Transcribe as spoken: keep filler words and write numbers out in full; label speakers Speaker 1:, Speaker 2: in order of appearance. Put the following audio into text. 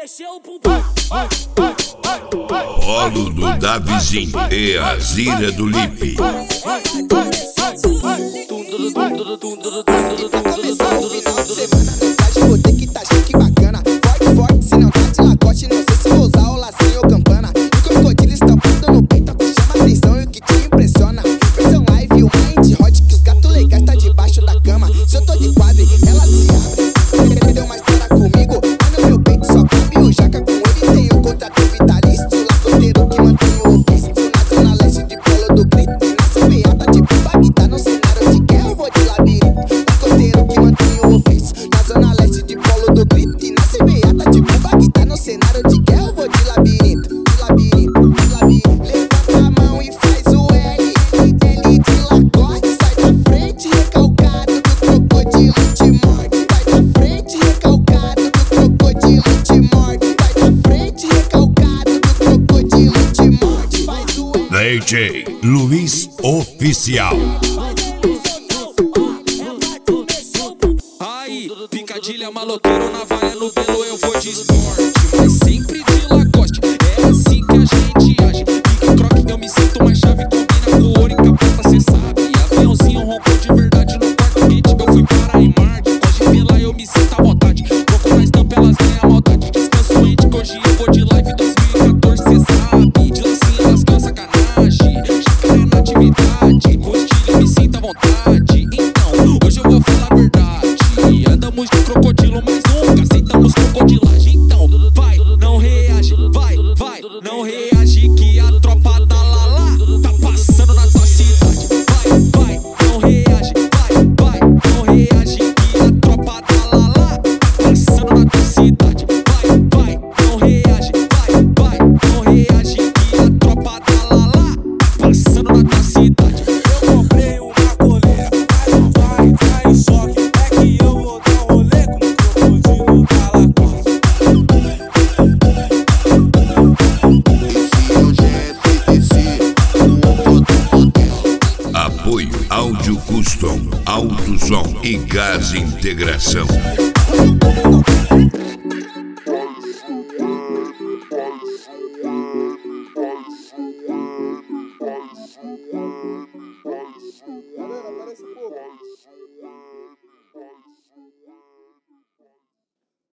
Speaker 1: mexeu o bumbum.
Speaker 2: Polo do Davizinho e a Zira do Lipe.
Speaker 3: Tá começando o final de semana, mensagem vou ter que tá chique bacana. Forte, forte, se não tá de lagote, não sei se vou usar o lacinho ou campana. E crocodilo estampado no peito, é o que chama atenção e o que te impressiona. Versão live, o mind hot, que os gatos legais tá debaixo da cama. Se eu tô de quadro, ela se abre. Entendeu uma história comigo? Mas no meu peito só cabe o jaca. Com ele tem o contrato vitalício, lacoteiro que mantém o ofício. Na zona leste de Polo do Grito, e na C B A tá tipo Bagdá. No cenário de guerra eu vou de labirinto. Lacoteiro que mantém o ofício. Na zona leste de Polo do Grito, e na C B A tá tipo Bagdá. No cenário de guerra eu vou de labirinto. De labirinto, de labirinto. Levanta a mão e faz o L. L de lagoste, sai da frente recalcado do crocodilo te morde. Sai da frente recalcado do crocodilo te morde. Sai da frente recalcado do crocodilo te morde. Faz o L.
Speaker 2: D J Luiz Oficial.
Speaker 4: Aí, picadilha, maloqueiro, navalha no pelo, eu vou de esporte, mas sempre de lagoste. É assim que a gente age. Pique croque, eu me sinto mais chave. Combina com ouro e capeta, cê sabe. Aviãozinho roncou de verdade no quarto quente. Eu fui para em Marte. Pode ver lá, eu me sinto à vontade. Troco na estampa, elas têm a maldade. Descanso ente, que hoje eu vou de live dois mil e quatorze, cê sabe. De lacinha nas calças, sacanagem. Jacaré na atividade. Com estilo, eu me sinto à vontade. Então, hoje eu vou falar a verdade. Andamos de crocodilo, mas nunca aceitamos crocodilagem. Então, vai, não reage, vai, vai, não reage que a tropa da Lala tá passando na tua cidade. Vai, vai, não reage, vai, vai, não reage que a tropa da Lala tá passando na tua cidade. Vai, vai, não reage, vai, vai, não reage que a tropa da Lala tá passando na tua cidade.
Speaker 5: Eu comprei uma coleira, mas não vai entrar em choque. É que eu vou dar um rolê com o crocodilo da lagosta.
Speaker 2: Apoio Áudio Custom, Alto Som e Gás Integração.